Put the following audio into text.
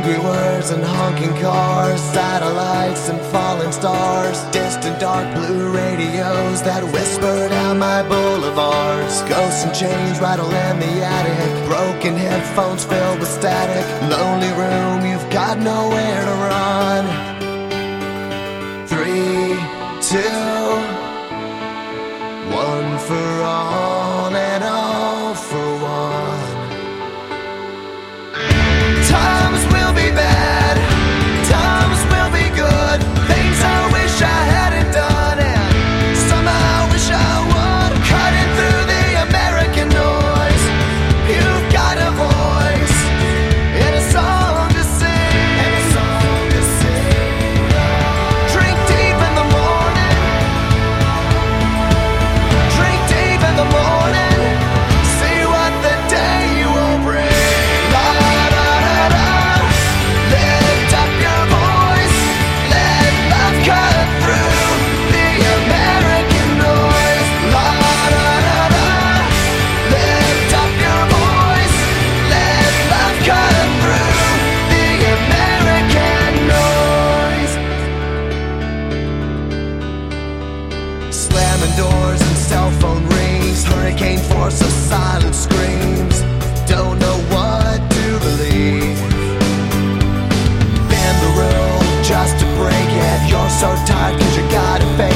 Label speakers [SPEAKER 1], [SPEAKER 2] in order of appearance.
[SPEAKER 1] Angry words and honking cars, satellites and falling stars, distant dark blue radios that whisper down my boulevards. Ghosts and chains rattle in the attic, broken headphones filled with static. Lonely room, you've got nowhere to run. 3, 2, 1 for all and all for one. Times will be bad, times will be good, things I wish I hadn't done, and some I wish I would. Cutting through the American noise, you've got a voice and a song to sing, and a song to sing. Drink deep in the morning, drink deep in the morning, see what the day will bring. Lift up your voice, let love cut through the American noise. La da da da. Lift up your voice, let love cut through the American noise. Slamming doors and cell phone rings, hurricane force of silent screams. Don't know what to believe. Bend the rule just to break it. You're so tired 'cause you gotta face